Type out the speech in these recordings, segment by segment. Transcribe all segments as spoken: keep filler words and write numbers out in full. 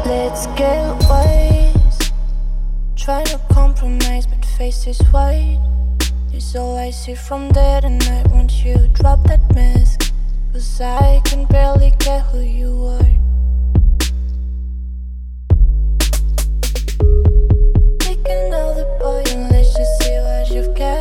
Let's get wise. Trying to compromise, but face is white. It's all I see from there, and I want you to drop that mask. Cause I can barely get who you are. Take another boy and let's just see what you've got.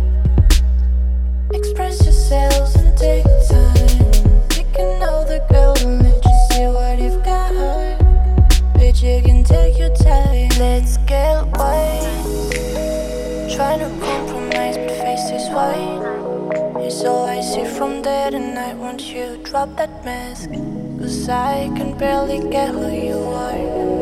Express yourselves and take your time. Take another girl and let's just see what you've got. Bitch, you can take your time. Let's get wise. Trying to compromise, but face is white. It's all I see from there, and I want you to drop that mask. Cause I can barely get who you are.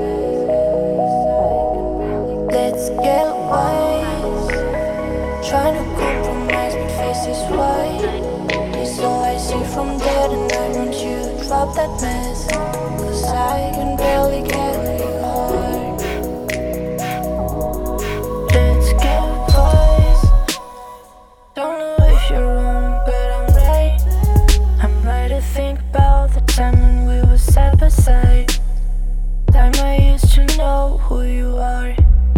Let's get wise. Trying to compromise, but face is white. It's all I see from there, and I want you to drop that mask. Cause I can barely get who you are. Let's get wise. Don't know if you're wrong, but I'm right. I'm right to think about the time when we were side by side. Time I used to know who you are.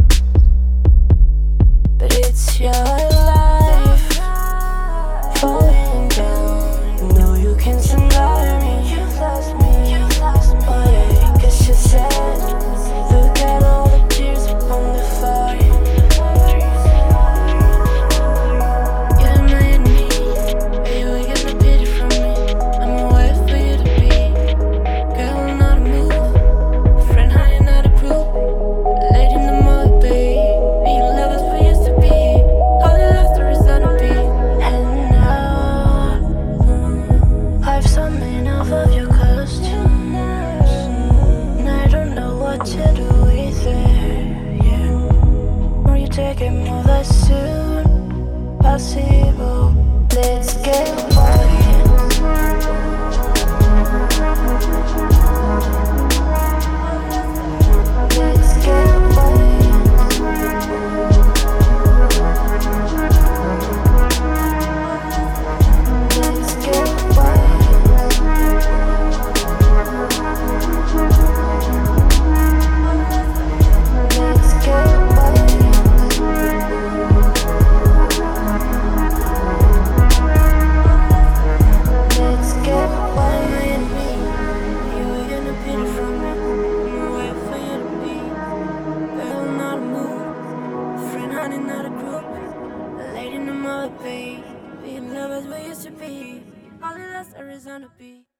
But it's your life falling down. No, you can't deny me. You lost me, you lost me. Oh yeah, cause you said, look at all the tears on the floor. You're my enemy, baby, get the pity from me. I'm a wife for you to be. Girl, not a move. Friend, honey, not a group. Lady in the mud, babe. Be lovers we used to be. All the laughter is on a beat. And now I've summoned enough of your costumes, and I don't know what to do with it. Yeah, will you take it more as soon possible? Let's get wise. Let's get wise. Let's get wise. Let's get wise. Let's get wise. You were gonna pity from me. I'm a way for you to be. Girl, not a move. Friend, honey, not a group. A lady, no mother, babe. Being lovers we used to be. All the last Arizona be.